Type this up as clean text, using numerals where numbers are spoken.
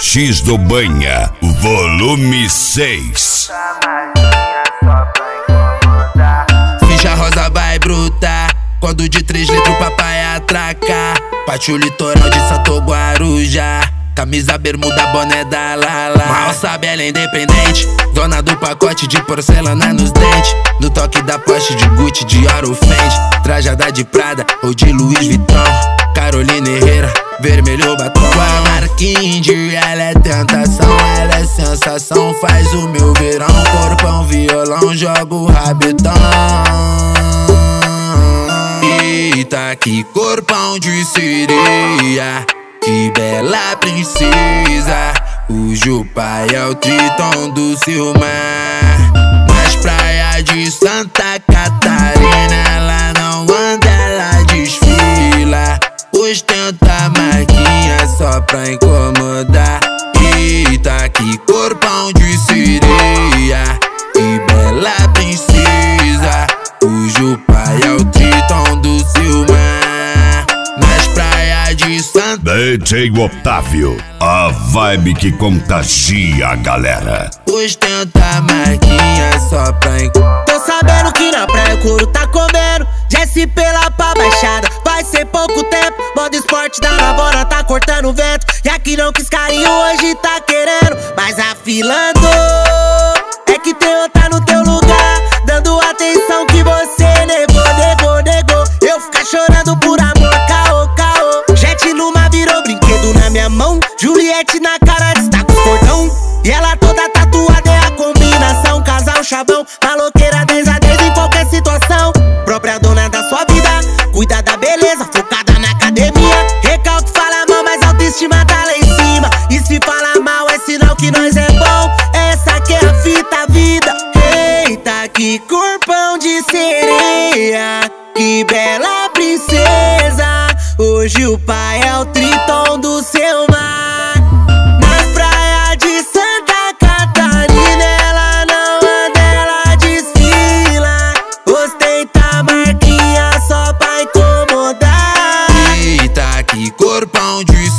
X do Banha, volume 6. Ficha rosa vai brutar, quando de 3 litros o papai atracar. Pátio litoral de Santo Guarujá, camisa, bermuda, boné da Lala. Mal sabe, ela é independente, dona do pacote de porcelana nos dentes. No toque da Porsche, de Gucci, de Ouro Fendi, trajada de Prada ou de Louis Vuitton. Carolina Herrera, vermelho batom. Com a marquinha de ela é tentação, ela é sensação. Faz o meu verão, corpão, violão, joga o rabetão. Eita, que corpão de sereia, que bela princesa, cujo pai é o Tritão do seu mar. Nas praias de Santa Catarina ela não anda, ela desfila. Ostenta marquinha só pra incomodar. Eita, que corpão de sereia, que bela princesa, cujo pai é o Tritão do seu mar. Nas praias de Santa DJ Otávio, a vibe que contagia a galera. Ostenta marquinha só pra incomodar. Tô sabendo que na praia o couro tá comendo. Desce pela pra baixada, vai ser pouco tempo. Modo esporte da Navona tá cortando o vento. E aqui não quis carinho, hoje tá querendo. Mas a fila andou, é que tem outra no teu lugar, dando atenção que você negou. Eu ficar chorando por amor, caô. Jet numa virou brinquedo na minha mão. Juliette na cara destaca os cordão. E ela toda tatuada é a combinação. Casal chavão, maloqueira 10 a 10 em qualquer situação. Própria dona da sua vida, cuida da beleza, focada na academia. Recalque fala mal, mas a autoestima tá lá em cima. E se fala mal é sinal que nós é bom. Essa que é a fita, a vida. Eita, que corpão de sereia, que bela princesa, hoje o pai é o Tritão do seu mar. Nas praias de Santa Catarina ela não anda, ela desfila. Ostenta marquinha só pra incomodar. Eita, que corpão de